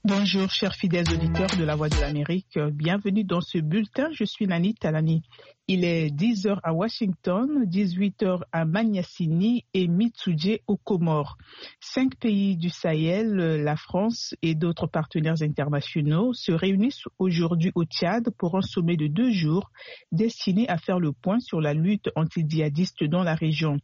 Bonjour, chers fidèles auditeurs de la Voix de l'Amérique. Bienvenue dans ce bulletin. Je suis Nani Talani. Il est 10h à Washington, 18h à Maniassini et Mitsudje aux Comores. 5 pays du Sahel, la France et d'autres partenaires internationaux se réunissent aujourd'hui au Tchad pour un sommet de 2 jours destiné à faire le point sur la lutte anti-djihadiste dans la région.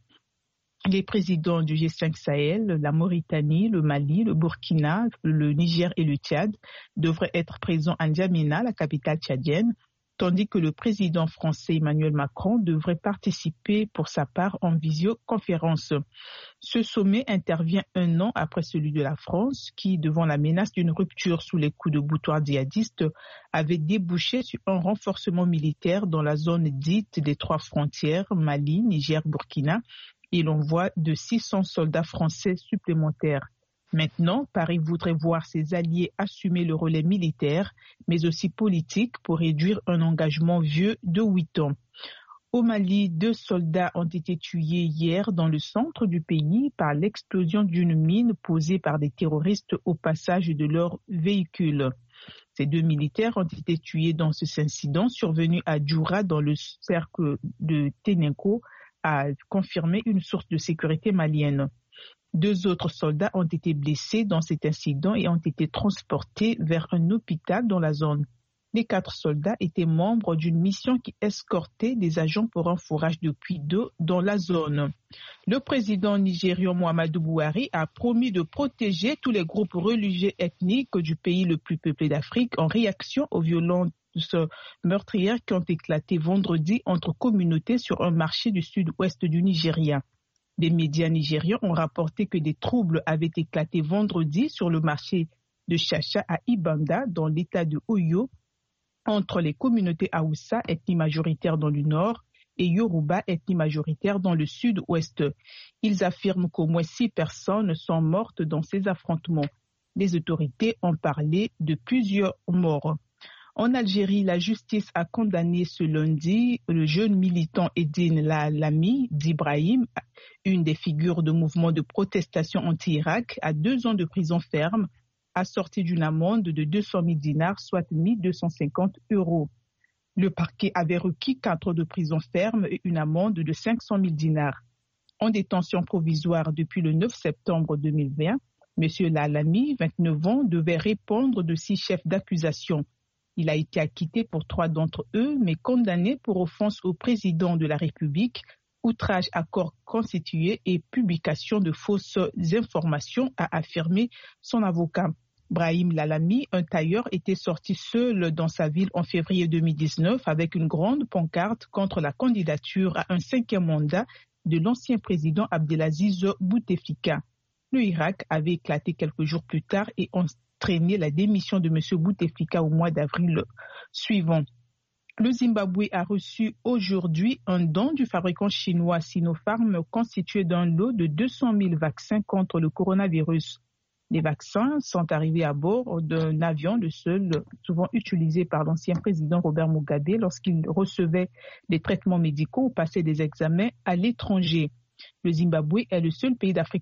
Les présidents du G5 Sahel, la Mauritanie, le Mali, le Burkina, le Niger et le Tchad devraient être présents à N'Djamena, la capitale tchadienne, tandis que le président français Emmanuel Macron devrait participer pour sa part en visioconférence. Ce sommet intervient un an après celui de la France qui, devant la menace d'une rupture sous les coups de boutoir djihadistes, avait débouché sur un renforcement militaire dans la zone dite des 3 frontières, Mali, Niger, Burkina, et l'envoi de 600 soldats français supplémentaires. Maintenant, Paris voudrait voir ses alliés assumer le relais militaire, mais aussi politique pour réduire un engagement vieux de 8 ans. Au Mali, 2 soldats ont été tués hier dans le centre du pays par l'explosion d'une mine posée par des terroristes au passage de leur véhicule. Ces 2 militaires ont été tués dans cet incident survenu à Djoura dans le cercle de Ténenko, a confirmé une source de sécurité malienne. 2 autres soldats ont été blessés dans cet incident et ont été transportés vers un hôpital dans la zone. Les 4 soldats étaient membres d'une mission qui escortait des agents pour un forage de puits d'eau dans la zone. Le président nigérian Muhammadu Buhari a promis de protéger tous les groupes religieux ethniques du pays le plus peuplé d'Afrique en réaction aux violences meurtrières qui ont éclaté vendredi entre communautés sur un marché du sud-ouest du Nigeria. Des médias nigérians ont rapporté que des troubles avaient éclaté vendredi sur le marché de Chacha à Ibanda dans l'état de Oyo entre les communautés Haoussa, ethnie majoritaire dans le nord, et Yoruba, ethnie majoritaire dans le sud-ouest. Ils affirment qu'au moins 6 personnes sont mortes dans ces affrontements. Les autorités ont parlé de plusieurs morts. En Algérie, la justice a condamné ce lundi le jeune militant Eddine Laalami d'Ibrahim, une des figures de mouvement de protestation anti-Irak, à 2 ans de prison ferme, assortie d'une amende de 200 000 dinars, soit 1 250 €. Le parquet avait requis 4 ans de prison ferme et une amende de 500 000 dinars. En détention provisoire depuis le 9 septembre 2020, M. Laalami, 29 ans, devait répondre de 6 chefs d'accusation. Il a été acquitté pour 3 d'entre eux, mais condamné pour offense au président de la République, outrage à corps constitué et publication de fausses informations, a affirmé son avocat. Brahim Laalami, un tailleur, était sorti seul dans sa ville en février 2019 avec une grande pancarte contre la candidature à un 5e mandat de l'ancien président Abdelaziz Bouteflika. Le Irak avait éclaté quelques jours plus tard et entraîné la démission de M. Bouteflika au mois d'avril suivant. Le Zimbabwe a reçu aujourd'hui un don du fabricant chinois Sinopharm constitué d'un lot de 200 000 vaccins contre le coronavirus. Les vaccins sont arrivés à bord d'un avion, le seul souvent utilisé par l'ancien président Robert Mugabe lorsqu'il recevait des traitements médicaux ou passait des examens à l'étranger. Le Zimbabwe est le seul pays d'Afrique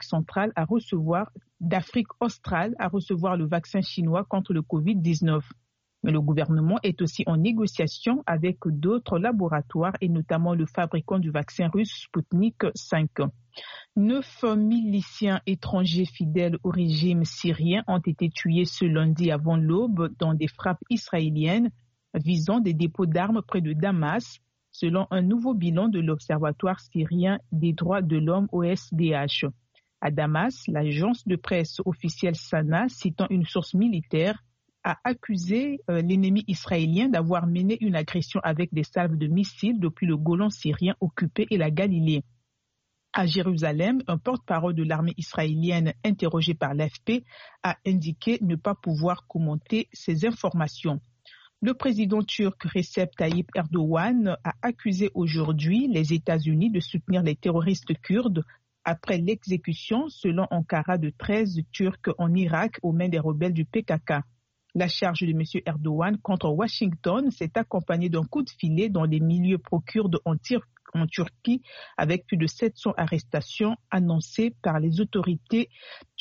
australe à recevoir le vaccin chinois contre le Covid-19. Mais le gouvernement est aussi en négociation avec d'autres laboratoires et notamment le fabricant du vaccin russe Sputnik V. 9 miliciens étrangers fidèles au régime syrien ont été tués ce lundi avant l'aube dans des frappes israéliennes visant des dépôts d'armes près de Damas, selon un nouveau bilan de l'Observatoire syrien des droits de l'homme OSDH. À Damas, l'agence de presse officielle Sana, citant une source militaire, a accusé l'ennemi israélien d'avoir mené une agression avec des salves de missiles depuis le Golan syrien occupé et la Galilée. À Jérusalem, un porte-parole de l'armée israélienne interrogé par l'AFP a indiqué ne pas pouvoir commenter ces informations. Le président turc Recep Tayyip Erdogan a accusé aujourd'hui les États-Unis de soutenir les terroristes kurdes après l'exécution, selon Ankara, de 13 Turcs en Irak aux mains des rebelles du PKK. La charge de M. Erdogan contre Washington s'est accompagnée d'un coup de filet dans les milieux pro-kurdes en Turquie, avec plus de 700 arrestations annoncées par les autorités